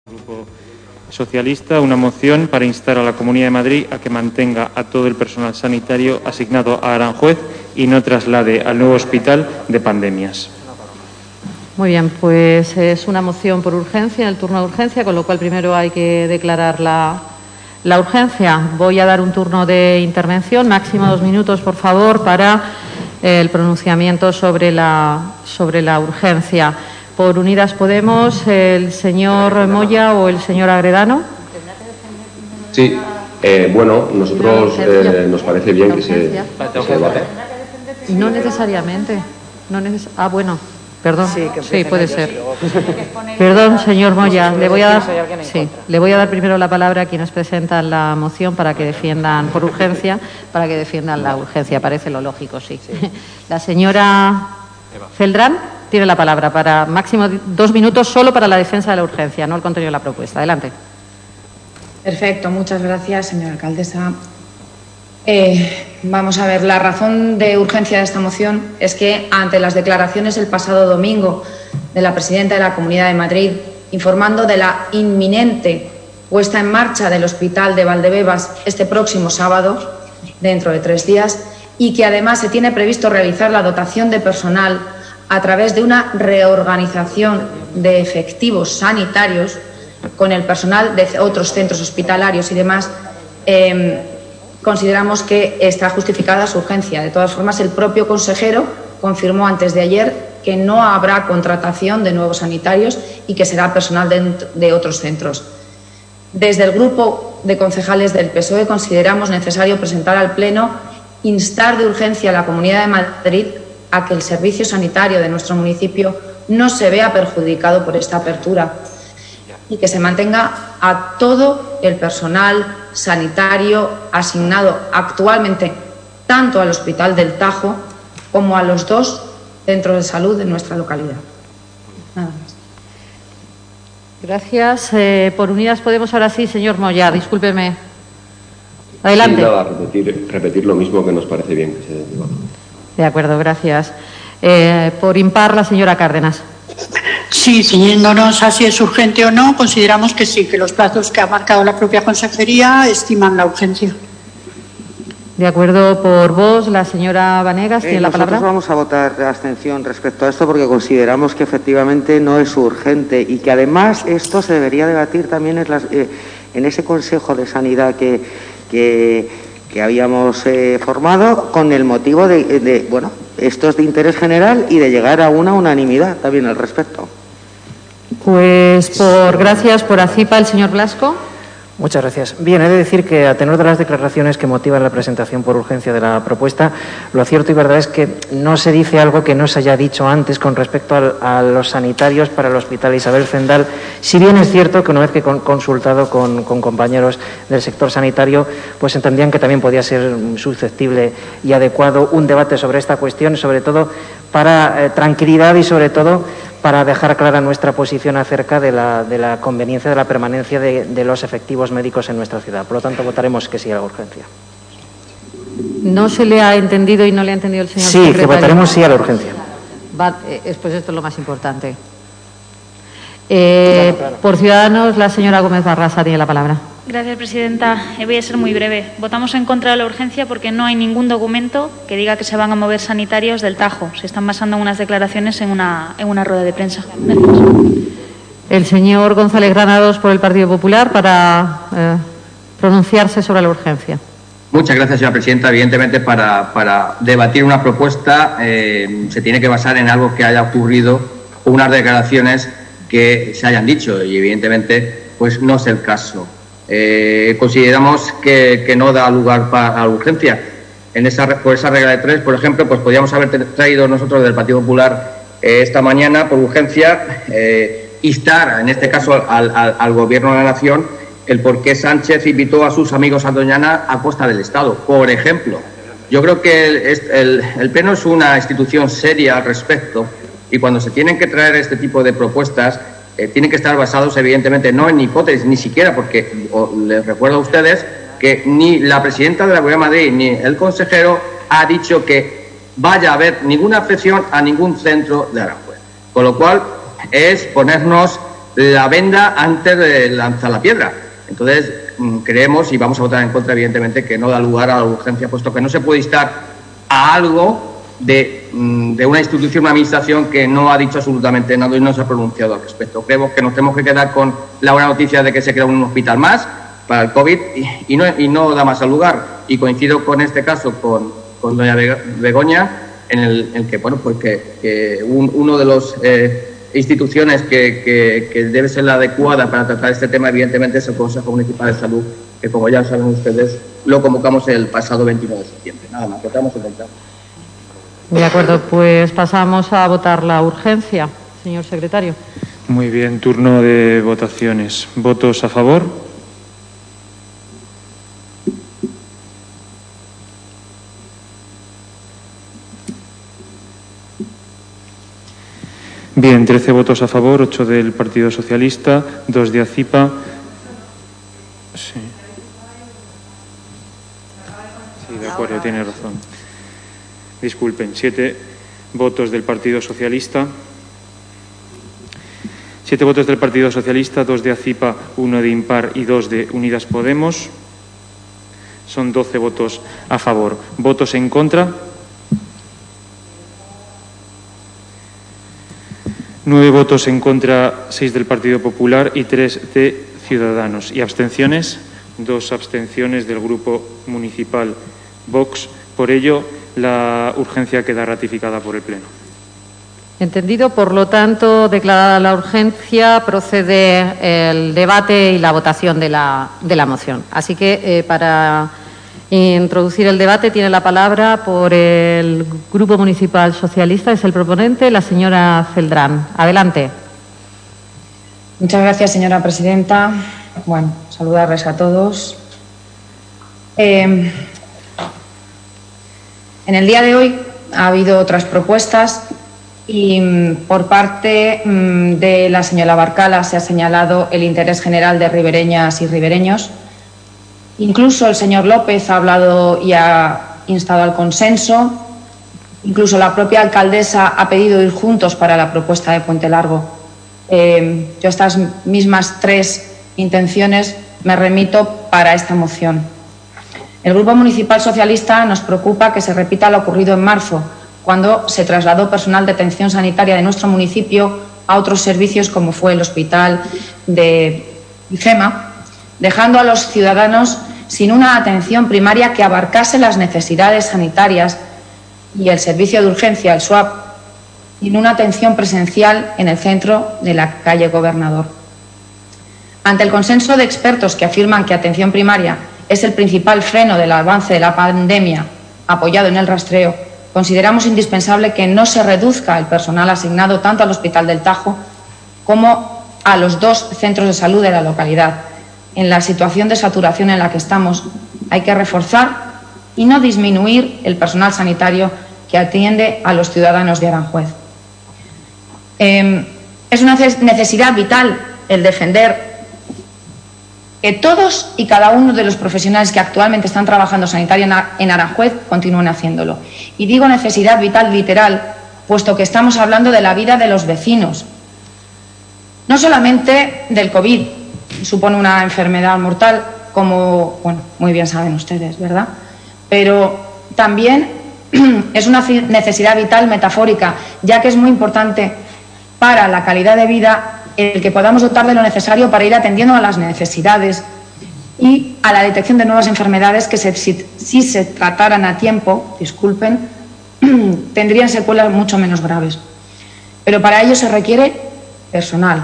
Grupo Socialista, una moción para instar a la Comunidad de Madrid a que mantenga a todo el personal sanitario asignado a Aranjuez y no traslade al nuevo hospital de pandemias. Muy bien, pues es una moción por urgencia, en el turno de urgencia, con lo cual primero hay que declarar la urgencia. Voy a dar un turno de intervención, máximo 2 minutos, por favor, para el pronunciamiento sobre la urgencia. Por Unidas Podemos, el señor Moya o el señor Agredano. Sí, bueno, nosotros nos parece bien que se debata. No necesariamente. Bueno, perdón. Sí, puede ser. Perdón, señor Moya. Le voy a dar primero la palabra a quienes presentan la moción para que defiendan por urgencia, para que defiendan la urgencia. Parece lo lógico, sí. La señora Celdrán tiene la palabra para máximo 2 minutos solo para la defensa de la urgencia, no el contenido de la propuesta. Adelante. Perfecto, muchas gracias, señora alcaldesa. Vamos a ver, la razón de urgencia de esta moción es que ante las declaraciones el pasado domingo de la presidenta de la Comunidad de Madrid informando de la inminente puesta en marcha del Hospital de Valdebebas este próximo sábado, dentro de 3 días, y que además se tiene previsto realizar la dotación de personal a través de una reorganización de efectivos sanitarios con el personal de otros centros hospitalarios y demás, consideramos que está justificada su urgencia. De todas formas, el propio consejero confirmó antes de ayer que no habrá contratación de nuevos sanitarios y que será personal de otros centros. Desde el grupo de concejales del PSOE consideramos necesario presentar al Pleno instar de urgencia a la Comunidad de Madrid a que el servicio sanitario de nuestro municipio no se vea perjudicado por esta apertura y que se mantenga a todo el personal sanitario asignado actualmente tanto al Hospital del Tajo como a los 2 centros de salud de nuestra localidad. Nada más. Gracias. Por Unidas Podemos, ahora sí, señor Moya, discúlpeme. Adelante. Sí, nada, repetir lo mismo, que nos parece bien que se debata. De acuerdo, gracias. Por Impar, la señora Cárdenas. Sí, ciñéndonos a si es urgente o no, consideramos que sí, que los plazos que ha marcado la propia Consejería estiman la urgencia. De acuerdo, por vos, la señora Vanegas tiene la palabra. Nosotros vamos a votar abstención respecto a esto porque consideramos que efectivamente no es urgente y que además esto se debería debatir también en ese Consejo de Sanidad que habíamos formado con el motivo de esto es de interés general y de llegar a una unanimidad también al respecto. Pues gracias por ACIPA, el señor Blasco. Muchas gracias. Bien, he de decir que a tenor de las declaraciones que motivan la presentación por urgencia de la propuesta, lo cierto y verdad es que no se dice algo que no se haya dicho antes con respecto a los sanitarios para el Hospital Isabel Zendal, si bien es cierto que una vez que consultado con compañeros del sector sanitario, pues entendían que también podía ser susceptible y adecuado un debate sobre esta cuestión, sobre todo para tranquilidad y sobre todo para dejar clara nuestra posición acerca de la conveniencia de la permanencia de los efectivos médicos en nuestra ciudad. Por lo tanto, votaremos que sí a la urgencia. ¿No se le ha entendido y no le ha entendido el señor secretario? Sí, que votaremos sí a la urgencia. Pues esto es lo más importante. Por Ciudadanos, la señora Gómez Barrasa tiene la palabra. Gracias, presidenta. Voy a ser muy breve. Votamos en contra de la urgencia porque no hay ningún documento que diga que se van a mover sanitarios del Tajo. Se están basando en unas declaraciones en una rueda de prensa. Gracias. El señor González Granados, por el Partido Popular, para pronunciarse sobre la urgencia. Muchas gracias, señora presidenta. Evidentemente, para debatir una propuesta se tiene que basar en algo que haya ocurrido o unas declaraciones que se hayan dicho y, evidentemente, pues no es el caso. Consideramos que no da lugar a la urgencia. Por esa regla de 3, por ejemplo, pues podríamos haber traído nosotros del Partido Popular esta mañana por urgencia instar, en este caso, al Gobierno de la Nación el por qué Sánchez invitó a sus amigos a Doñana a costa del Estado, por ejemplo. Yo creo que el Pleno es una institución seria al respecto y cuando se tienen que traer este tipo de propuestas tienen que estar basados, evidentemente, no en hipótesis, ni siquiera, porque les recuerdo a ustedes que ni la presidenta de la Comunidad de Madrid ni el consejero ha dicho que vaya a haber ninguna afección a ningún centro de Aranjuez. Con lo cual, es ponernos la venda antes de lanzar la piedra. Entonces, creemos, y vamos a votar en contra, evidentemente, que no da lugar a la urgencia, puesto que no se puede instar a algo de una institución, una administración que no ha dicho absolutamente nada y no se ha pronunciado al respecto. Creemos que nos tenemos que quedar con la buena noticia de que se crea un hospital más para el COVID y no da más al lugar. Y coincido con este caso con doña Begoña en el que, bueno, pues que uno de los instituciones que debe ser la adecuada para tratar este tema, evidentemente, es el Consejo Municipal de Salud, que, como ya saben ustedes, lo convocamos el pasado 29 de septiembre. Nada más, votamos en contra. De acuerdo, pues pasamos a votar la urgencia. Señor secretario. Muy bien, turno de votaciones. ¿Votos a favor? Bien, 13 votos a favor, 8 del Partido Socialista, 2 de ACIPA. Sí. Sí, de acuerdo, tiene razón. Disculpen, 7 votos del Partido Socialista. 7 votos del Partido Socialista, 2 de ACIPA, 1 de Impar y 2 de Unidas Podemos. Son 12 votos a favor. ¿Votos en contra? 9 votos en contra, 6 del Partido Popular y 3 de Ciudadanos. ¿Y abstenciones? 2 abstenciones del Grupo Municipal Vox. Por ello, la urgencia queda ratificada por el Pleno. Entendido. Por lo tanto, declarada la urgencia, procede el debate y la votación de la moción. Así que, para introducir el debate, tiene la palabra por el Grupo Municipal Socialista, es el proponente, la señora Celdrán. Adelante. Muchas gracias, señora presidenta. Bueno, saludarles a todos. En el día de hoy ha habido otras propuestas y por parte de la señora Barcala se ha señalado el interés general de ribereñas y ribereños. Incluso el señor López ha hablado y ha instado al consenso. Incluso la propia alcaldesa ha pedido ir juntos para la propuesta de Puente Largo. Yo a estas mismas 3 intenciones me remito para esta moción. El Grupo Municipal Socialista nos preocupa que se repita lo ocurrido en marzo, cuando se trasladó personal de atención sanitaria de nuestro municipio a otros servicios, como fue el hospital de IFEMA, dejando a los ciudadanos sin una atención primaria que abarcase las necesidades sanitarias y el servicio de urgencia, el SUAP, sin una atención presencial en el centro de la calle Gobernador. Ante el consenso de expertos que afirman que atención primaria es el principal freno del avance de la pandemia, apoyado en el rastreo, consideramos indispensable que no se reduzca el personal asignado tanto al Hospital del Tajo como a los 2 centros de salud de la localidad. En la situación de saturación en la que estamos, hay que reforzar y no disminuir el personal sanitario que atiende a los ciudadanos de Aranjuez. Es una necesidad vital el defender que todos y cada uno de los profesionales que actualmente están trabajando sanitario en Aranjuez continúen haciéndolo. Y digo necesidad vital literal, puesto que estamos hablando de la vida de los vecinos. No solamente del COVID, supone una enfermedad mortal, como, bueno, muy bien saben ustedes, ¿verdad? Pero también es una necesidad vital metafórica, ya que es muy importante para la calidad de vida el que podamos dotar de lo necesario para ir atendiendo a las necesidades y a la detección de nuevas enfermedades que, si se trataran a tiempo, disculpen, tendrían secuelas mucho menos graves. Pero para ello se requiere personal,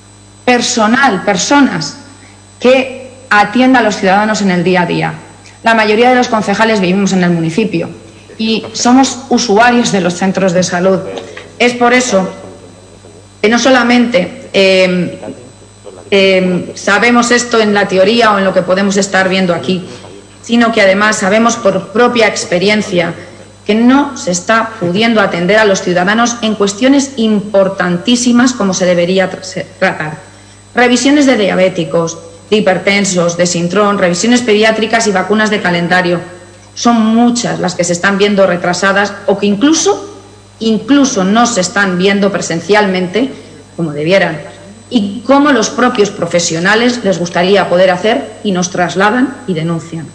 personas que atiendan a los ciudadanos en el día a día. La mayoría de los concejales vivimos en el municipio y somos usuarios de los centros de salud. Es por eso que no solamente sabemos esto en la teoría o en lo que podemos estar viendo aquí, sino que además sabemos por propia experiencia que no se está pudiendo atender a los ciudadanos en cuestiones importantísimas como se debería tratar. Revisiones de diabéticos, de hipertensos, de sintrón, revisiones pediátricas y vacunas de calendario. Son muchas las que se están viendo retrasadas o que incluso no se están viendo presencialmente como debieran. y cómo los propios profesionales les gustaría poder hacer y nos trasladan y denuncian.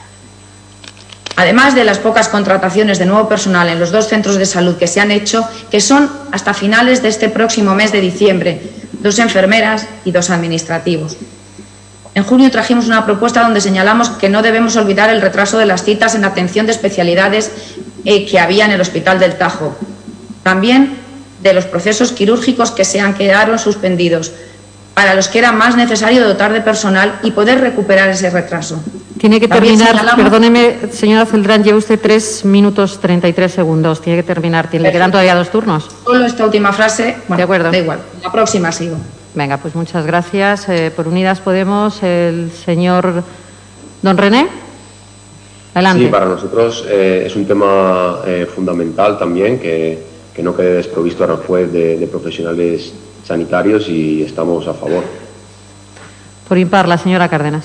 Además de las pocas contrataciones de nuevo personal en los 2 centros de salud que se han hecho, que son hasta finales de este próximo mes de diciembre, 2 enfermeras y 2 administrativos. En junio trajimos una propuesta donde señalamos que no debemos olvidar el retraso de las citas en atención de especialidades que había en el Hospital del Tajo. También de los procesos quirúrgicos que quedaron suspendidos, para los que era más necesario dotar de personal y poder recuperar ese retraso. Tiene que terminar, perdóneme, señora Celdrán, lleva usted 3 minutos 33 segundos. Tiene que terminar, le quedan todavía 2 turnos. Solo esta última frase, bueno, de acuerdo. Da igual, la próxima sigo. Venga, pues muchas gracias. Por Unidas Podemos, el señor don René. Adelante. Sí, para nosotros es un tema fundamental también, que no quede desprovisto Aranjuez de profesionales sanitarios, y estamos a favor. Por impar, la señora Cárdenas.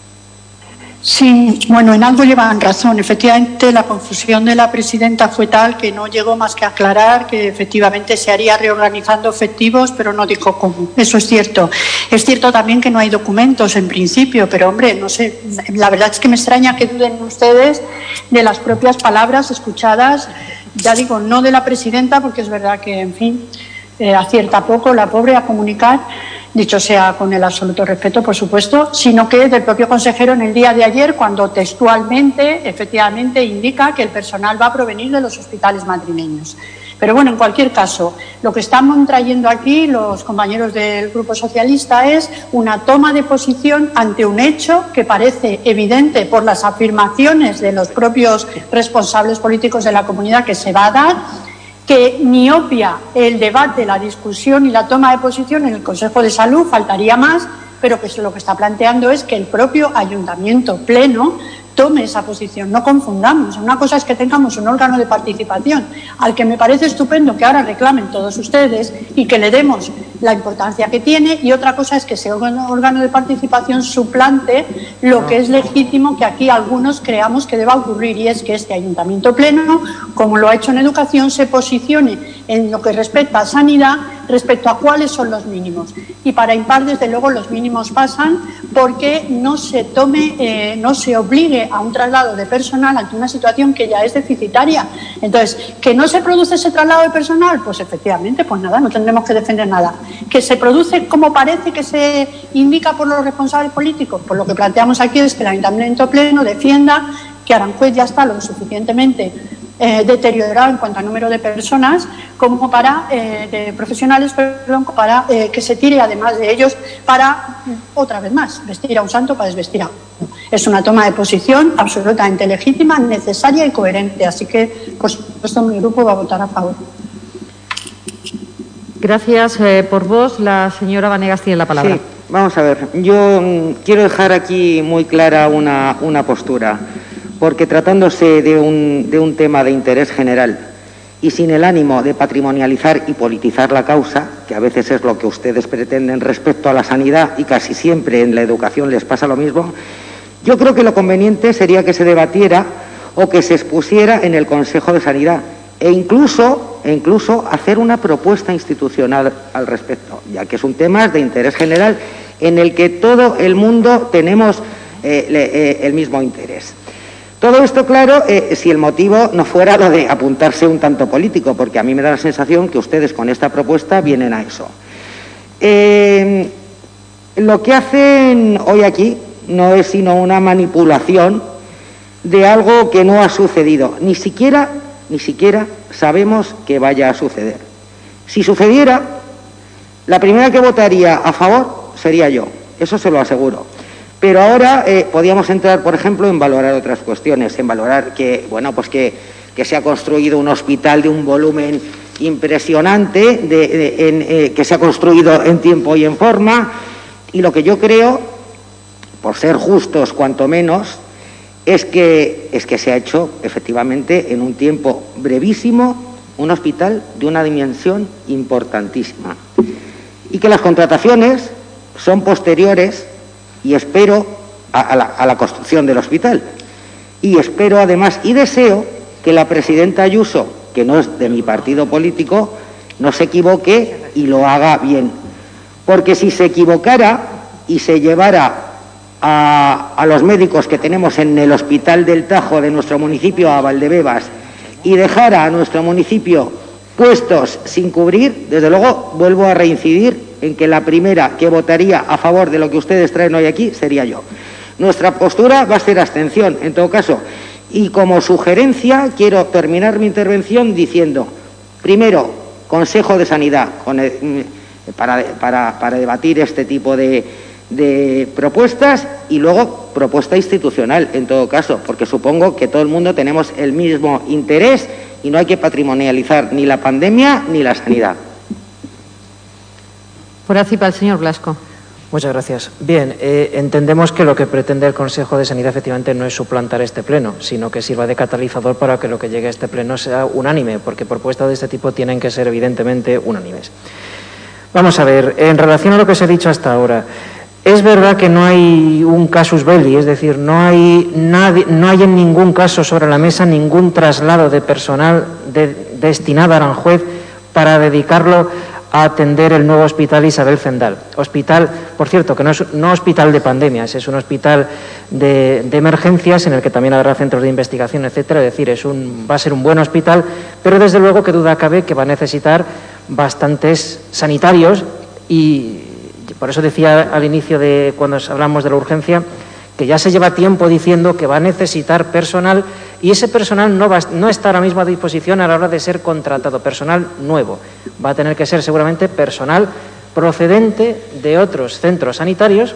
Sí, bueno, en algo llevan razón. Efectivamente, la confusión de la presidenta fue tal que no llegó más que a aclarar que efectivamente se haría reorganizando efectivos, pero no dijo cómo. Eso es cierto. Es cierto también que no hay documentos en principio, pero hombre, no sé, la verdad es que me extraña que duden ustedes de las propias palabras escuchadas, ya digo, no de la presidenta, porque es verdad que, en fin, acierta poco la pobre a comunicar, dicho sea con el absoluto respeto, por supuesto, sino que del propio consejero en el día de ayer, cuando textualmente, efectivamente, indica que el personal va a provenir de los hospitales madrileños. Pero bueno, en cualquier caso, lo que estamos trayendo aquí los compañeros del Grupo Socialista es una toma de posición ante un hecho que parece evidente por las afirmaciones de los propios responsables políticos de la comunidad que se va a dar, que ni obvia el debate, la discusión y la toma de posición en el Consejo de Salud, faltaría más, pero que lo que está planteando es que el propio Ayuntamiento Pleno tome esa posición. No confundamos. Una cosa es que tengamos un órgano de participación al que me parece estupendo que ahora reclamen todos ustedes y que le demos la importancia que tiene, y otra cosa es que ese órgano de participación suplante lo que es legítimo que aquí algunos creamos que deba ocurrir, y es que este Ayuntamiento Pleno, como lo ha hecho en educación, se posicione en lo que respecta a sanidad respecto a cuáles son los mínimos. Y para impar, desde luego, los mínimos pasan porque no se tome, no se obligue a un traslado de personal ante una situación que ya es deficitaria. Entonces, ¿que no se produce ese traslado de personal? Pues efectivamente, pues nada, no tendremos que defender nada. ¿Que se produce como parece que se indica por los responsables políticos? Pues lo que planteamos aquí es que el Ayuntamiento Pleno defienda que Aranjuez ya está lo suficientemente deteriorado en cuanto a número de personas como para, de profesionales, perdón, para que se tire además de ellos para, otra vez más, vestir a un santo para desvestir a otro. Es una toma de posición absolutamente legítima, necesaria y coherente, así que, por supuesto, mi grupo va a votar a favor. Gracias por vos. La señora Vanegas tiene la palabra. Sí, vamos a ver. Yo quiero dejar aquí muy clara una postura, porque tratándose de un tema de interés general y sin el ánimo de patrimonializar y politizar la causa, que a veces es lo que ustedes pretenden respecto a la sanidad, y casi siempre en la educación les pasa lo mismo, yo creo que lo conveniente sería que se debatiera o que se expusiera en el Consejo de Sanidad e incluso hacer una propuesta institucional al respecto, ya que es un tema de interés general en el que todo el mundo tenemos el mismo interés. Todo esto, claro, si el motivo no fuera lo de apuntarse un tanto político, porque a mí me da la sensación que ustedes con esta propuesta vienen a eso. Lo que hacen hoy aquí no es sino una manipulación de algo que no ha sucedido. Ni siquiera sabemos que vaya a suceder. Si sucediera, la primera que votaría a favor sería yo, eso se lo aseguro. Pero ahora podíamos entrar, por ejemplo, en valorar otras cuestiones, en valorar que, bueno, pues que se ha construido un hospital de un volumen impresionante, que se ha construido en tiempo y en forma, y lo que yo creo, por ser justos cuanto menos, es que se ha hecho efectivamente en un tiempo brevísimo un hospital de una dimensión importantísima, y que las contrataciones son posteriores, y espero a la construcción del hospital, y espero además y deseo que la presidenta Ayuso, que no es de mi partido político, no se equivoque y lo haga bien, porque si se equivocara y se llevara a los médicos que tenemos en el Hospital del Tajo de nuestro municipio a Valdebebas y dejara a nuestro municipio puestos sin cubrir, desde luego vuelvo a reincidir en que la primera que votaría a favor de lo que ustedes traen hoy aquí sería yo. Nuestra postura va a ser abstención, en todo caso, y como sugerencia quiero terminar mi intervención diciendo, primero, Consejo de Sanidad para debatir este tipo de propuestas y luego propuesta institucional, en todo caso, porque supongo que todo el mundo tenemos el mismo interés y no hay que patrimonializar ni la pandemia ni la sanidad. Por ACIPA, el señor Blasco. Muchas gracias. Bien, entendemos que lo que pretende el Consejo de Sanidad efectivamente no es suplantar este pleno, sino que sirva de catalizador para que lo que llegue a este pleno sea unánime, porque propuestas de este tipo tienen que ser evidentemente unánimes. Vamos a ver, en relación a lo que se ha dicho hasta ahora, es verdad que no hay un casus belli, es decir, no hay en ningún caso sobre la mesa ningún traslado de personal destinado a Aranjuez para dedicarlo a atender el nuevo hospital Isabel Zendal. Hospital, por cierto, que no hospital de pandemias, es un hospital de emergencias en el que también habrá centros de investigación, etcétera. Es decir, va a ser un buen hospital, pero desde luego que duda cabe que va a necesitar bastantes sanitarios y por eso decía al inicio de cuando hablamos de la urgencia que ya se lleva tiempo diciendo que va a necesitar personal y ese personal no está ahora mismo a disposición a la hora de ser contratado, personal nuevo. Va a tener que ser seguramente personal procedente de otros centros sanitarios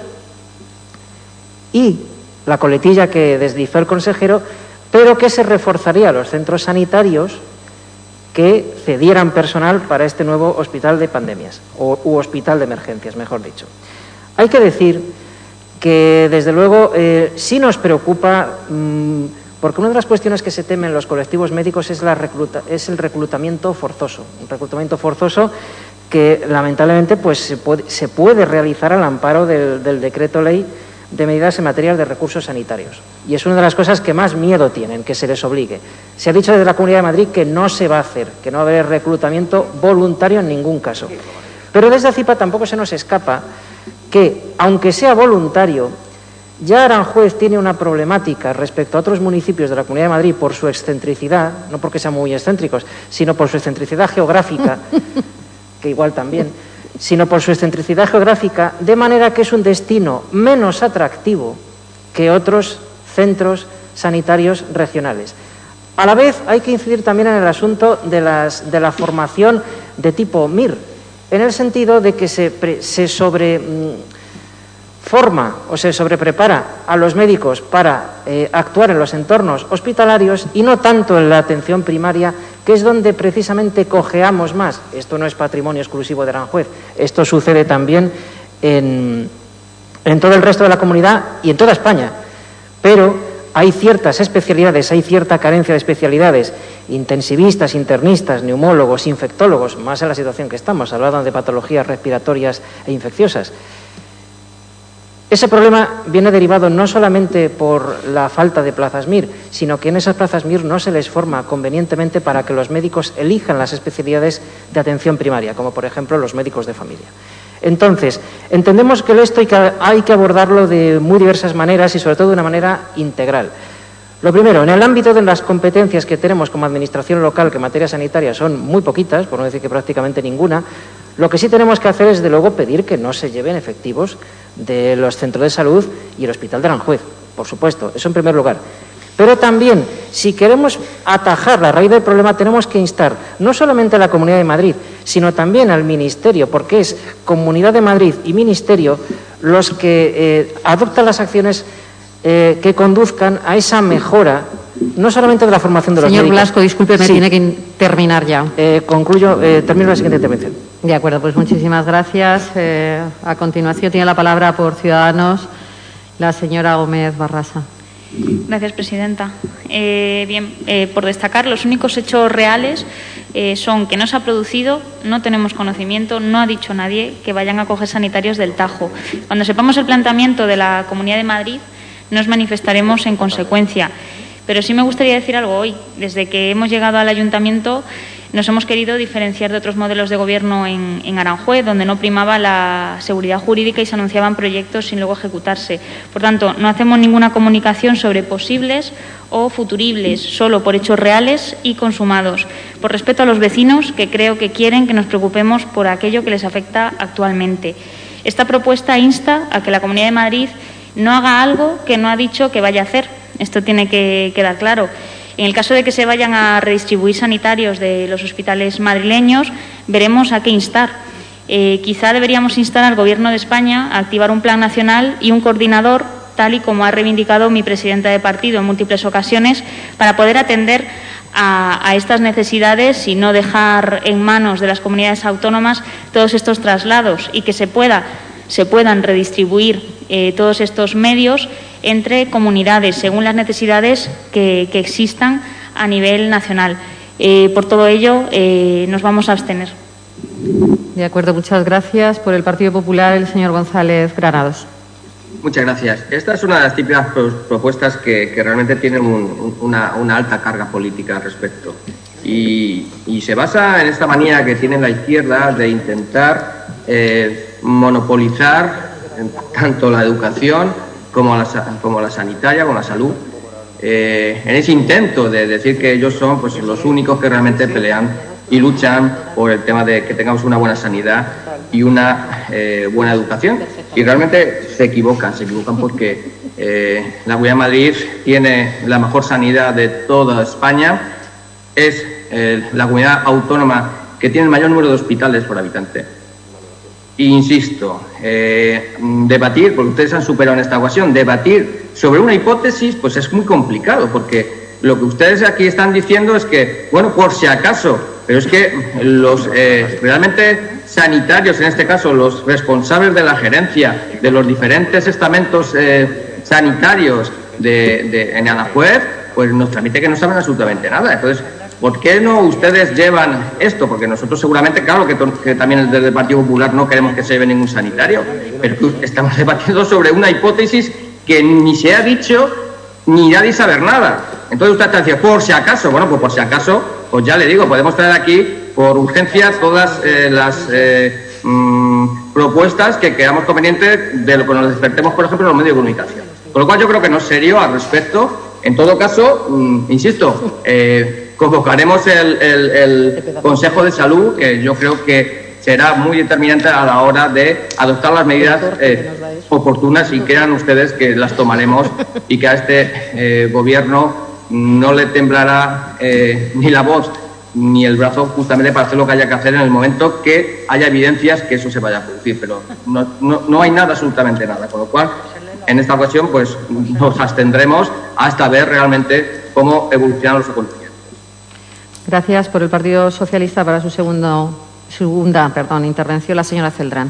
y la coletilla que deslizó el consejero, pero que se reforzaría a los centros sanitarios que cedieran personal para este nuevo hospital de pandemias u hospital de emergencias, mejor dicho. Hay que decir que, desde luego, sí nos preocupa, porque una de las cuestiones que se temen los colectivos médicos es el reclutamiento forzoso. Un reclutamiento forzoso que, lamentablemente, pues se puede realizar al amparo del decreto ley de medidas en materia de recursos sanitarios. Y es una de las cosas que más miedo tienen, que se les obligue. Se ha dicho desde la Comunidad de Madrid que no se va a hacer, que no va a haber reclutamiento voluntario en ningún caso. Pero desde ACIPA tampoco se nos escapa que, aunque sea voluntario, ya Aranjuez tiene una problemática respecto a otros municipios de la Comunidad de Madrid por su excentricidad, no porque sean muy excéntricos, sino por su excentricidad geográfica, que igual también, sino por su excentricidad geográfica, de manera que es un destino menos atractivo que otros centros sanitarios regionales. A la vez hay que incidir también en el asunto de la formación de tipo MIR, en el sentido de que se sobreforma o se sobreprepara a los médicos para actuar en los entornos hospitalarios y no tanto en la atención primaria, que es donde precisamente cojeamos más. Esto no es patrimonio exclusivo de Aranjuez, esto sucede también en todo el resto de la comunidad y en toda España, pero hay ciertas especialidades, hay cierta carencia de especialidades, intensivistas, internistas, neumólogos, infectólogos, más en la situación que estamos, hablando de patologías respiratorias e infecciosas. Ese problema viene derivado no solamente por la falta de plazas MIR, sino que en esas plazas MIR no se les forma convenientemente para que los médicos elijan las especialidades de atención primaria, como por ejemplo los médicos de familia. Entonces, entendemos que esto hay que abordarlo de muy diversas maneras y sobre todo de una manera integral. Lo primero, en el ámbito de las competencias que tenemos como administración local, que en materia sanitaria son muy poquitas, por no decir que prácticamente ninguna, lo que sí tenemos que hacer es, de luego, pedir que no se lleven efectivos de los centros de salud y el Hospital de Aranjuez, por supuesto, eso en primer lugar. Pero también, si queremos atajar la raíz del problema, tenemos que instar no solamente a la Comunidad de Madrid, sino también al Ministerio, porque es Comunidad de Madrid y Ministerio los que adoptan las acciones que conduzcan a esa mejora, no solamente de la formación de los médicos. Señor Blasco, discúlpeme, tiene que terminar ya. Concluyo, termino la siguiente intervención. De acuerdo, pues muchísimas gracias. A continuación tiene la palabra por Ciudadanos la señora Gómez Barrasa. Gracias, presidenta. Por destacar, los únicos hechos reales son que no se ha producido, no tenemos conocimiento, no ha dicho nadie que vayan a coger sanitarios del Tajo. Cuando sepamos el planteamiento de la Comunidad de Madrid, nos manifestaremos en consecuencia. Pero sí me gustaría decir algo hoy. Desde que hemos llegado al Ayuntamiento, nos hemos querido diferenciar de otros modelos de gobierno en Aranjuez, donde no primaba la seguridad jurídica y se anunciaban proyectos sin luego ejecutarse. Por tanto, no hacemos ninguna comunicación sobre posibles o futuribles, solo por hechos reales y consumados, por respeto a los vecinos, que creo que quieren que nos preocupemos por aquello que les afecta actualmente. Esta propuesta insta a que la Comunidad de Madrid no haga algo que no ha dicho que vaya a hacer. Esto tiene que quedar claro. En el caso de que se vayan a redistribuir sanitarios de los hospitales madrileños, veremos a qué instar. Quizá deberíamos instar al Gobierno de España a activar un plan nacional y un coordinador, tal y como ha reivindicado mi presidenta de partido en múltiples ocasiones, para poder atender a estas necesidades y no dejar en manos de las comunidades autónomas todos estos traslados, y que se puedan redistribuir todos estos medios entre comunidades según las necesidades que existan a nivel nacional. Por todo ello, nos vamos a abstener. De acuerdo, muchas gracias. Por el Partido Popular, el señor González Granados. Muchas gracias. Esta es una de las típicas propuestas que realmente tienen una alta carga política al respecto. Y se basa en esta manía que tiene la izquierda de intentar monopolizar tanto la educación como la sanitaria, como la salud, en ese intento de decir que ellos son pues los únicos que realmente pelean y luchan por el tema de que tengamos una buena sanidad y una buena educación. Y realmente se equivocan porque la Comunidad de Madrid tiene la mejor sanidad de toda España, es la comunidad autónoma que tiene el mayor número de hospitales por habitante. E insisto, debatir, porque ustedes han superado en esta ocasión, debatir sobre una hipótesis, pues es muy complicado, porque lo que ustedes aquí están diciendo es que, bueno, por si acaso, pero es que los realmente sanitarios, en este caso los responsables de la gerencia de los diferentes estamentos sanitarios en Aranjuez, pues nos transmite que no saben absolutamente nada. Entonces, ¿por qué no ustedes llevan esto? Porque nosotros seguramente, claro que también desde el Partido Popular no queremos que se lleve ningún sanitario, pero estamos debatiendo sobre una hipótesis que ni se ha dicho ni nadie sabe nada. Entonces usted está diciendo, por si acaso, bueno, pues por si acaso, pues ya le digo, podemos traer aquí por urgencia todas las propuestas que creamos convenientes de lo que nos despertemos, por ejemplo, en los medios de comunicación. Con lo cual yo creo que no es serio al respecto. En todo caso, insisto, convocaremos el Consejo de Salud, que yo creo que será muy determinante a la hora de adoptar las medidas oportunas, y crean ustedes que las tomaremos y que a este gobierno no le temblará ni la voz ni el brazo justamente para hacer lo que haya que hacer en el momento que haya evidencias que eso se vaya a producir. Pero no hay nada, absolutamente nada. Con lo cual, en esta ocasión, pues nos abstendremos hasta ver realmente cómo evolucionan los acontecimientos. Gracias. Por el Partido Socialista, para su segunda intervención, la señora Celdrán.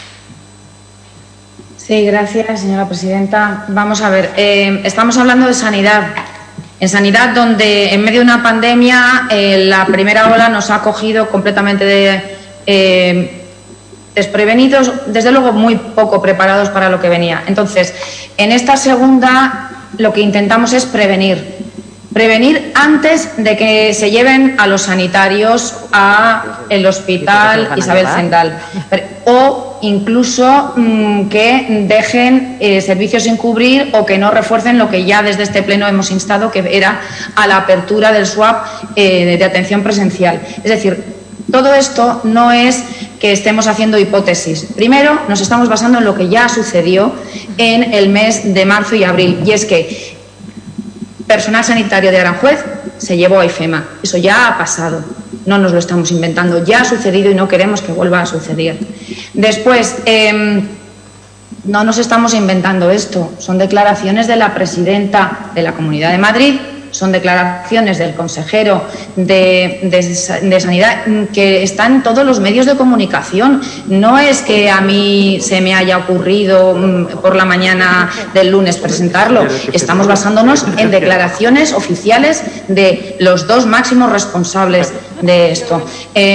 Sí, gracias, señora presidenta. Vamos a ver, estamos hablando de sanidad. En sanidad, donde en medio de una pandemia la primera ola nos ha cogido completamente desprevenidos, desde luego muy poco preparados para lo que venía. Entonces, en esta segunda lo que intentamos es prevenir antes de que se lleven a los sanitarios al Hospital Isabel Zendal, o incluso que dejen servicios sin cubrir o que no refuercen lo que ya desde este pleno hemos instado, que era a la apertura del SWAP de atención presencial. Es decir, todo esto no es que estemos haciendo hipótesis. Primero, nos estamos basando en lo que ya sucedió en el mes de marzo y abril, y es que personal sanitario de Aranjuez se llevó a IFEMA. Eso ya ha pasado, no nos lo estamos inventando, ya ha sucedido y no queremos que vuelva a suceder. Después, no nos estamos inventando esto, son declaraciones de la presidenta de la Comunidad de Madrid, son declaraciones del consejero de Sanidad, que están en todos los medios de comunicación. No es que a mí se me haya ocurrido por la mañana del lunes presentarlo. Estamos basándonos en declaraciones oficiales de los dos máximos responsables de esto.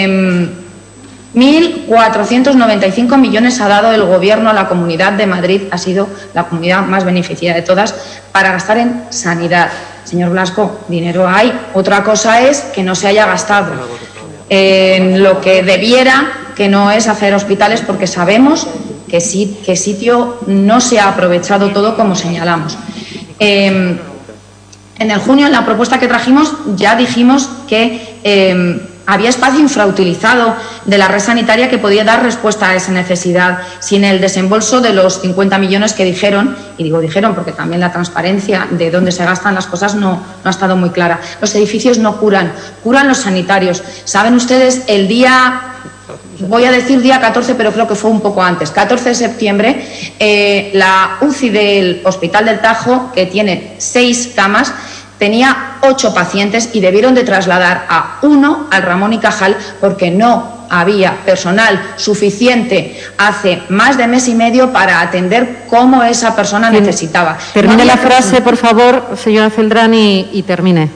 1.495 millones ha dado el Gobierno a la Comunidad de Madrid, ha sido la comunidad más beneficiada de todas, para gastar en sanidad. Señor Blasco, dinero hay. Otra cosa es que no se haya gastado. en lo que debiera, que no es hacer hospitales, porque sabemos que sitio no se ha aprovechado todo como señalamos. En el junio, en la propuesta que trajimos, ya dijimos que había espacio infrautilizado de la red sanitaria que podía dar respuesta a esa necesidad sin el desembolso de los 50 millones que dijeron, y digo dijeron porque también la transparencia de dónde se gastan las cosas no ha estado muy clara. Los edificios no curan, curan los sanitarios. ¿Saben ustedes el día... Voy a decir día 14, pero creo que fue un poco antes, 14 de septiembre, la UCI del Hospital del Tajo, que tiene 6 camas, tenía 8 pacientes y debieron de trasladar a 1 al Ramón y Cajal porque no había personal suficiente hace más de mes y medio para atender como esa persona necesitaba. Termine la frase, por favor, señora Celdrán, y termine.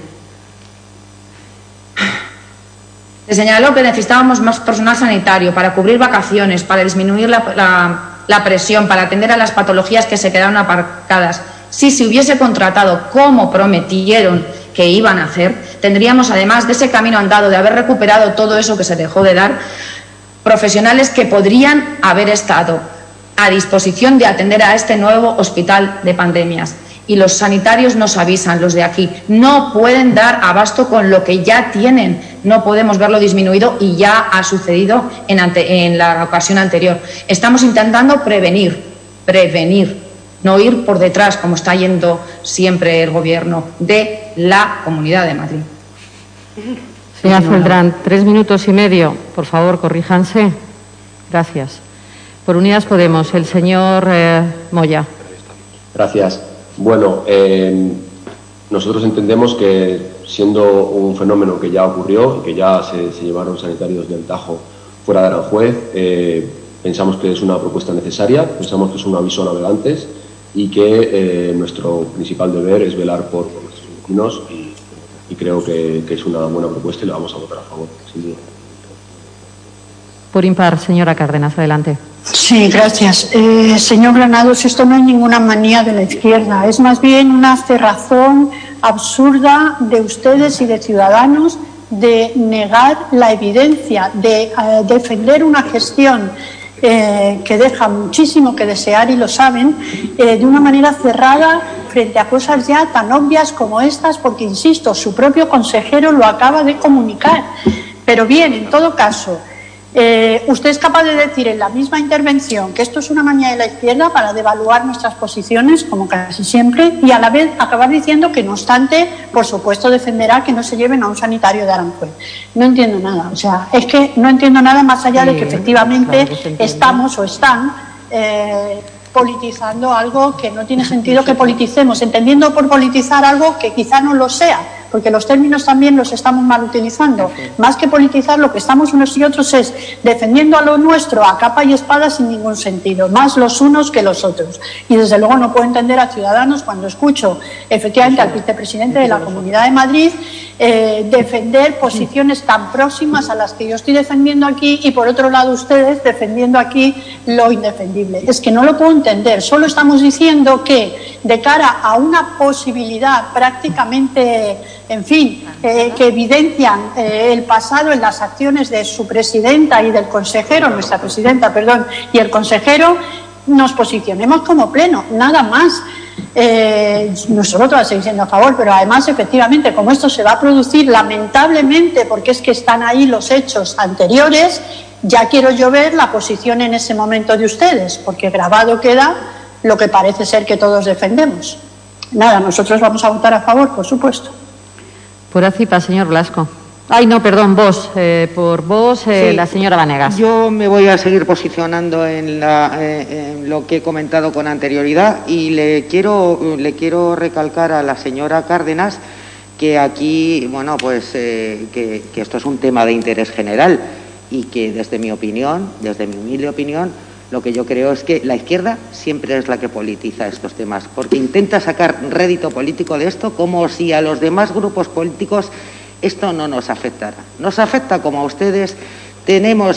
Se señaló que necesitábamos más personal sanitario para cubrir vacaciones, para disminuir la presión, para atender a las patologías que se quedaron aparcadas. Si se hubiese contratado como prometieron que iban a hacer, tendríamos, además de ese camino andado, de haber recuperado todo eso que se dejó de dar, profesionales que podrían haber estado a disposición de atender a este nuevo hospital de pandemias. Y los sanitarios nos avisan, los de aquí, no pueden dar abasto con lo que ya tienen, no podemos verlo disminuido y ya ha sucedido en la ocasión anterior. Estamos intentando prevenir, no ir por detrás, como está yendo siempre el Gobierno de la Comunidad de Madrid. Señora Celdrán, 3 minutos y medio, por favor, corríjanse. Gracias. Por Unidas Podemos, el señor Moya. Gracias. Bueno, nosotros entendemos que, siendo un fenómeno que ya ocurrió y que ya se llevaron sanitarios del Tajo fuera de Aranjuez, pensamos que es una propuesta necesaria, pensamos que es un aviso a navegantes y que nuestro principal deber es velar por nuestros vecinos y creo que es una buena propuesta y la vamos a votar a favor, sin duda. Por impar, señora Cárdenas, adelante. Sí, gracias. Señor Granados, esto no es ninguna manía de la izquierda, es más bien una cerrazón absurda de ustedes y de Ciudadanos de negar la evidencia, de defender una gestión que deja muchísimo que desear y lo saben, de una manera cerrada frente a cosas ya tan obvias como estas, porque, insisto, su propio consejero lo acaba de comunicar. Pero bien, en todo caso, usted es capaz de decir en la misma intervención que esto es una manía de la izquierda para devaluar nuestras posiciones, como casi siempre, y a la vez acabar diciendo que, no obstante, por supuesto defenderá que no se lleven a un sanitario de Aranjuez. No entiendo nada, o sea, es que no entiendo nada más allá de que efectivamente estamos o están politizando algo que no tiene sentido que politicemos, entendiendo por politizar algo que quizá no lo sea, porque los términos también los estamos mal utilizando. Más que politizar, lo que estamos unos y otros es defendiendo a lo nuestro a capa y espada sin ningún sentido, más los unos que los otros. Y desde luego no puedo entender a Ciudadanos cuando escucho efectivamente al vicepresidente de la Comunidad de Madrid defender posiciones tan próximas a las que yo estoy defendiendo aquí y por otro lado ustedes defendiendo aquí lo indefendible. Es que no lo puedo entender. Solo estamos diciendo que de cara a una posibilidad prácticamente, en fin, que evidencian el pasado en las acciones de su presidenta y del consejero, nuestra presidenta, perdón, y el consejero, nos posicionemos como pleno, nada más. Nosotros vamos a seguir siendo a favor, pero además, efectivamente, como esto se va a producir lamentablemente, porque es que están ahí los hechos anteriores, ya quiero yo ver la posición en ese momento de ustedes, porque grabado queda lo que parece ser que todos defendemos. Nada, nosotros vamos a votar a favor, por supuesto. Por ACIPA, señor Blasco. Ay, no, perdón, vos. Por vos, sí, la señora Vanegas. Yo me voy a seguir posicionando en lo que he comentado con anterioridad y le quiero recalcar a la señora Cárdenas que aquí, bueno, pues que esto es un tema de interés general y que desde mi opinión, desde mi humilde opinión, lo que yo creo es que la izquierda siempre es la que politiza estos temas, porque intenta sacar rédito político de esto como si a los demás grupos políticos esto no nos afectara. Nos afecta como a ustedes, tenemos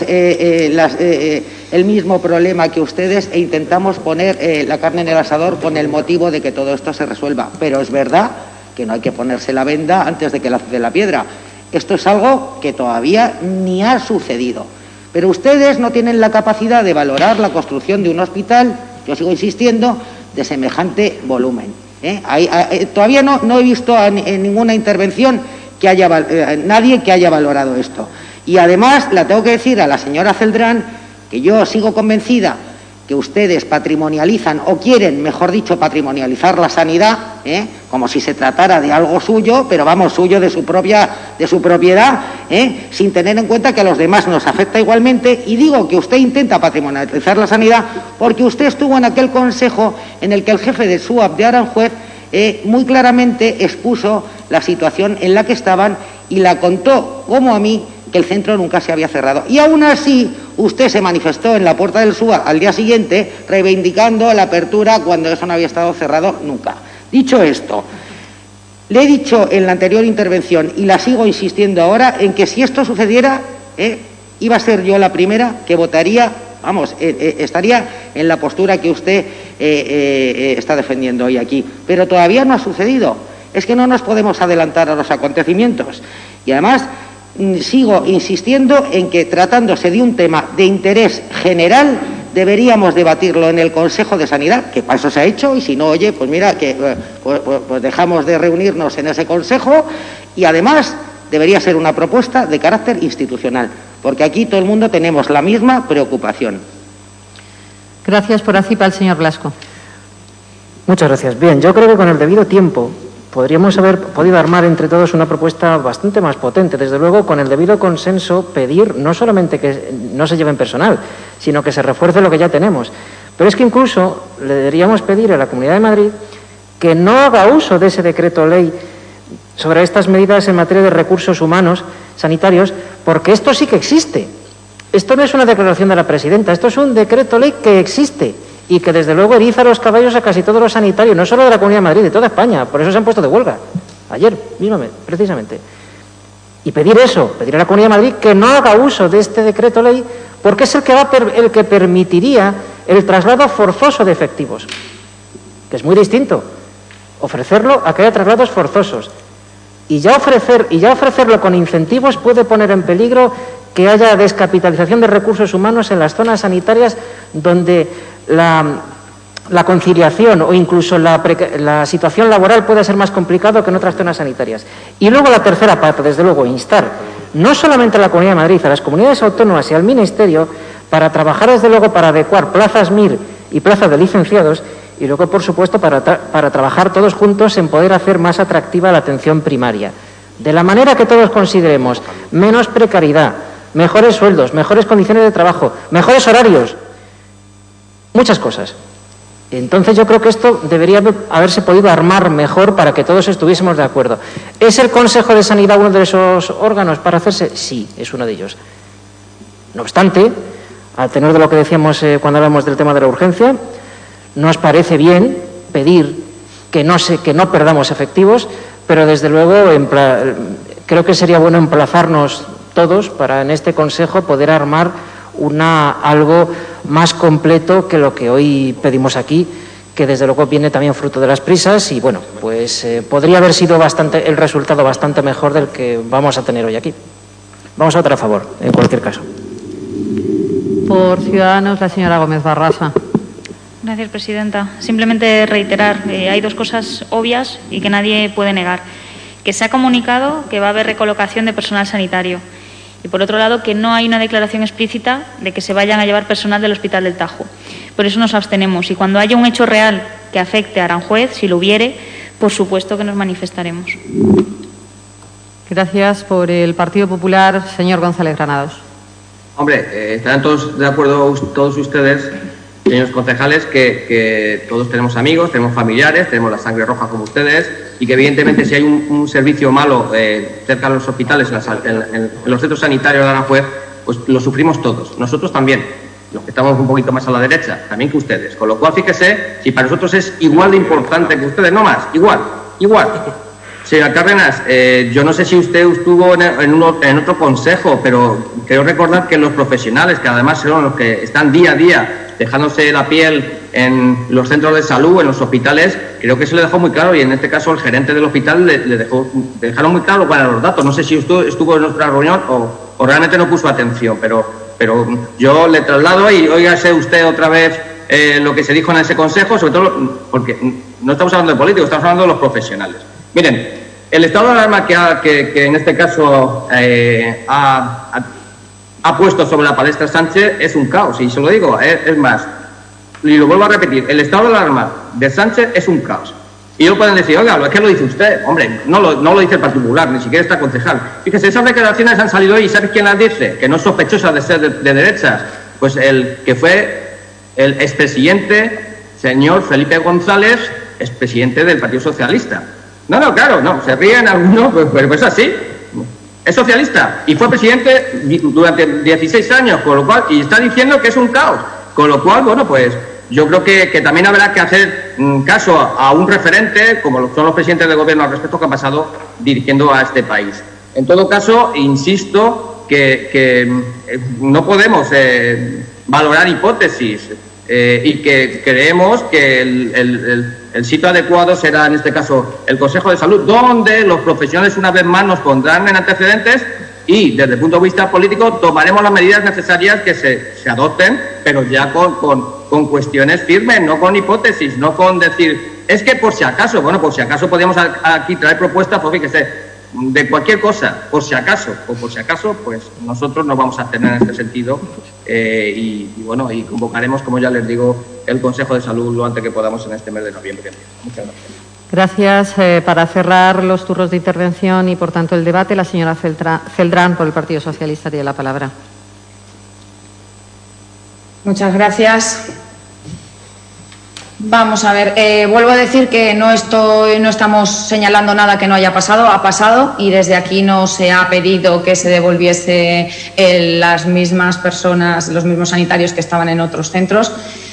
el mismo problema que ustedes e intentamos poner la carne en el asador con el motivo de que todo esto se resuelva. Pero es verdad que no hay que ponerse la venda antes de que de la piedra. Esto es algo que todavía ni ha sucedido. Pero ustedes no tienen la capacidad de valorar la construcción de un hospital, yo sigo insistiendo, de semejante volumen. Todavía no he visto en ninguna intervención que haya nadie que haya valorado esto. Y además, la tengo que decir a la señora Celdrán que yo sigo convencida que ustedes patrimonializan, o quieren, mejor dicho, patrimonializar la sanidad, como si se tratara de algo suyo, pero vamos, suyo de su propiedad, sin tener en cuenta que a los demás nos afecta igualmente. Y digo que usted intenta patrimonializar la sanidad porque usted estuvo en aquel consejo en el que el jefe de SUAP de Aranjuez muy claramente expuso la situación en la que estaban y la contó, como a mí, que el centro nunca se había cerrado. Y aún así, usted se manifestó en la puerta del SUA al día siguiente reivindicando la apertura cuando eso no había estado cerrado nunca. Dicho esto, le he dicho en la anterior intervención y la sigo insistiendo ahora en que si esto sucediera, iba a ser yo la primera que votaría, estaría en la postura que usted está defendiendo hoy aquí. Pero todavía no ha sucedido. Es que no nos podemos adelantar a los acontecimientos. Y además, sigo insistiendo en que, tratándose de un tema de interés general, deberíamos debatirlo en el Consejo de Sanidad, que para eso se ha hecho, y si no, oye, pues mira, que pues dejamos de reunirnos en ese Consejo, y además debería ser una propuesta de carácter institucional, porque aquí todo el mundo tenemos la misma preocupación. Gracias. Por ACIPA, el señor Blasco. Muchas gracias. Bien, yo creo que con el debido tiempo podríamos haber podido armar entre todos una propuesta bastante más potente. Desde luego, con el debido consenso, pedir no solamente que no se lleven personal, sino que se refuerce lo que ya tenemos. Pero es que incluso le deberíamos pedir a la Comunidad de Madrid que no haga uso de ese decreto ley sobre estas medidas en materia de recursos humanos sanitarios, porque esto sí que existe. Esto no es una declaración de la presidenta, esto es un decreto ley que existe y que desde luego eriza los caballos a casi todos los sanitarios, no solo de la Comunidad de Madrid, de toda España. Por eso se han puesto de huelga, ayer mismo, precisamente. Y pedir a la Comunidad de Madrid que no haga uso de este decreto ley, porque es el que permitiría el traslado forzoso de efectivos, que es muy distinto. Ofrecerlo a que haya traslados forzosos. Y ya ofrecerlo con incentivos puede poner en peligro que haya descapitalización de recursos humanos en las zonas sanitarias donde la conciliación o incluso la situación laboral puede ser más complicado que en otras zonas sanitarias. Y luego la tercera parte, desde luego, instar no solamente a la Comunidad de Madrid, a las comunidades autónomas y al Ministerio para trabajar, desde luego, para adecuar plazas MIR y plazas de licenciados y luego, por supuesto, para trabajar todos juntos en poder hacer más atractiva la atención primaria. De la manera que todos consideremos menos precariedad, mejores sueldos, mejores condiciones de trabajo, mejores horarios, muchas cosas. Entonces yo creo que esto debería haberse podido armar mejor para que todos estuviésemos de acuerdo. ¿Es el Consejo de Sanidad uno de esos órganos para hacerse? Sí, es uno de ellos. No obstante, al tenor de lo que decíamos cuando hablamos del tema de la urgencia, nos parece bien pedir que no perdamos efectivos, pero desde luego creo que sería bueno emplazarnos todos para en este Consejo poder armar algo más completo que lo que hoy pedimos aquí, que desde luego viene también fruto de las prisas y bueno, pues podría haber sido el resultado bastante mejor del que vamos a tener hoy aquí. Vamos a votar a favor, en cualquier caso. Por Ciudadanos, la señora Gómez Barrasa. Gracias, presidenta. Simplemente reiterar, hay dos cosas obvias y que nadie puede negar. Que se ha comunicado que va a haber recolocación de personal sanitario. Y, por otro lado, que no hay una declaración explícita de que se vayan a llevar personal del Hospital del Tajo. Por eso nos abstenemos. Y cuando haya un hecho real que afecte a Aranjuez, si lo hubiere, por supuesto que nos manifestaremos. Gracias. Por el Partido Popular, señor González Granados. Hombre, estarán todos de acuerdo todos ustedes, señores concejales, que todos tenemos amigos, tenemos familiares, tenemos la sangre roja como ustedes y que evidentemente si hay un servicio malo cerca de los hospitales, en los centros sanitarios de Aranjuez, pues lo sufrimos todos, nosotros también, los que estamos un poquito más a la derecha, también que ustedes. Con lo cual, fíjese, si para nosotros es igual de importante que ustedes, no más, igual. Señora Cárdenas, yo no sé si usted estuvo en otro consejo, pero creo recordar que los profesionales, que además son los que están día a día dejándose la piel en los centros de salud, en los hospitales, creo que se le dejó muy claro, y en este caso el gerente del hospital le dejaron muy claro cuáles eran los datos. No sé si estuvo en nuestra reunión o realmente no puso atención, pero yo le traslado y óigase usted otra vez lo que se dijo en ese consejo, sobre todo porque no estamos hablando de políticos, estamos hablando de los profesionales. Miren, el estado de alarma que en este caso ha puesto sobre la palestra Sánchez es un caos, y se lo digo, es más, y lo vuelvo a repetir, el estado de alarma de Sánchez es un caos. Y ellos pueden decir, oiga, es que lo dice usted. Hombre, no lo dice el particular, ni siquiera está concejal. Fíjese, esas declaraciones han salido hoy, ¿y sabes quién las dice? Que no es sospechosa de ser de derechas. Pues el que fue el expresidente, señor Felipe González, expresidente del Partido Socialista. No, claro, no, se ríen algunos, pero es así. Es socialista y fue presidente durante 16 años, con lo cual, y está diciendo que es un caos. Con lo cual, bueno, pues yo creo que también habrá que hacer caso a un referente, como son los presidentes de gobierno al respecto, que han pasado dirigiendo a este país. En todo caso, insisto que no podemos valorar hipótesis y que creemos que el sitio adecuado será, en este caso, el Consejo de Salud, donde los profesionales una vez más nos pondrán en antecedentes y, desde el punto de vista político, tomaremos las medidas necesarias que se adopten, pero ya con cuestiones firmes, no con hipótesis, no con decir, es que por si acaso, bueno, por si acaso podríamos aquí traer propuestas, pues fíjese, de cualquier cosa, por si acaso, pues nosotros nos vamos a abstener en este sentido y bueno, y convocaremos, como ya les digo, el Consejo de Salud lo antes que podamos en este mes de noviembre. Muchas gracias. Gracias. Para cerrar los turnos de intervención y, por tanto, el debate, la señora Celdrán, por el Partido Socialista, tiene la palabra. Muchas gracias. Vamos a ver, vuelvo a decir que no estamos señalando nada que no haya pasado, ha pasado, y desde aquí no se ha pedido que se devolviese las mismas personas, los mismos sanitarios que estaban en otros centros.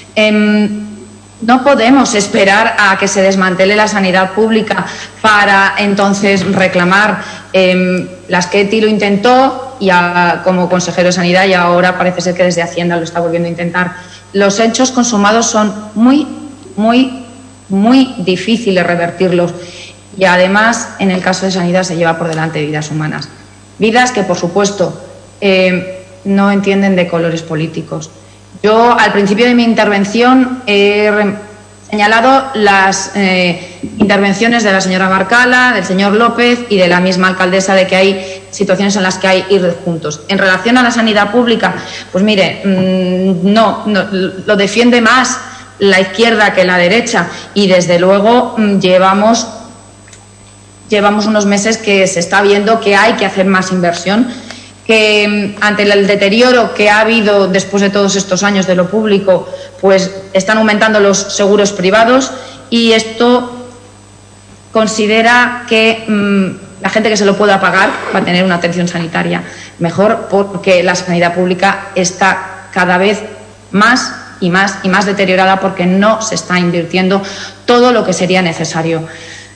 No podemos esperar a que se desmantele la sanidad pública para entonces reclamar. Las Ketty lo intentó como consejero de Sanidad, y ahora parece ser que desde Hacienda lo está volviendo a intentar. Los hechos consumados son muy difíciles revertirlos, y además en el caso de Sanidad se lleva por delante vidas humanas, vidas que por supuesto no entienden de colores políticos. Yo al principio de mi intervención he señalado las intervenciones de la señora Marcala, del señor López y de la misma alcaldesa, de que hay situaciones en las que hay que ir juntos. En relación a la sanidad pública, pues mire, no lo defiende más la izquierda que la derecha, y desde luego llevamos unos meses que se está viendo que hay que hacer más inversión, que ante el deterioro que ha habido después de todos estos años de lo público, pues están aumentando los seguros privados, y esto considera que la gente que se lo pueda pagar va a tener una atención sanitaria mejor, porque la sanidad pública está cada vez más y más deteriorada, porque no se está invirtiendo todo lo que sería necesario.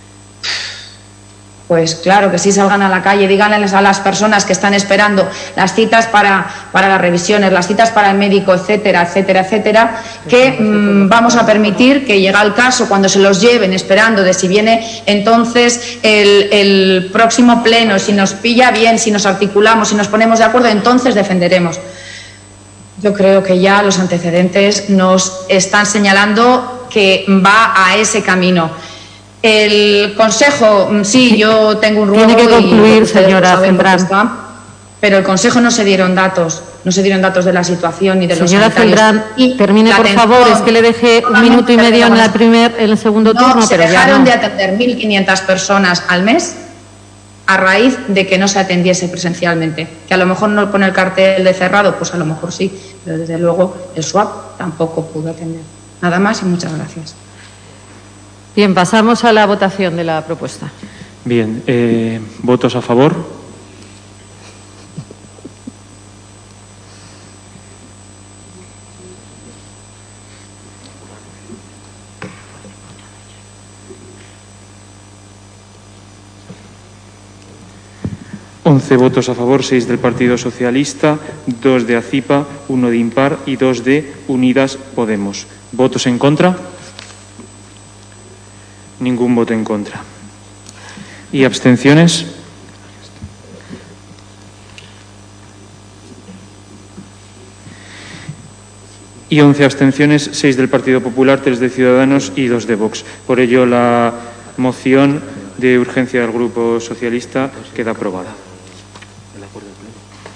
Pues claro que sí, salgan a la calle, díganles a las personas que están esperando las citas para las revisiones, las citas para el médico, etcétera, que vamos a permitir que, llega el caso, cuando se los lleven esperando de si viene entonces el próximo pleno, si nos pilla bien, si nos articulamos, si nos ponemos de acuerdo, entonces defenderemos. Yo creo que ya los antecedentes nos están señalando que va a ese camino. El Consejo, sí, yo tengo un ruego. Tiene que concluir, señora Celdrán. Pero el Consejo no se dieron datos de la situación ni de los sanitarios. Señora Celdrán, termine, por favor, es que le dejé un minuto y medio en el segundo turno, pero ya no. Se dejaron de atender 1.500 personas al mes a raíz de que no se atendiese presencialmente. Que a lo mejor no pone el cartel de cerrado, pues a lo mejor sí, pero desde luego el SWAP tampoco pudo atender. Nada más y muchas gracias. Bien, pasamos a la votación de la propuesta. Bien, ¿votos a favor? 11 votos a favor, 6 del Partido Socialista, 2 de ACIPA, 1 de Impar y 2 de Unidas Podemos. ¿Votos en contra? Ningún voto en contra. ¿Y abstenciones? Y 11 abstenciones, 6 del Partido Popular, 3 de Ciudadanos y 2 de Vox. Por ello, la moción de urgencia del Grupo Socialista queda aprobada.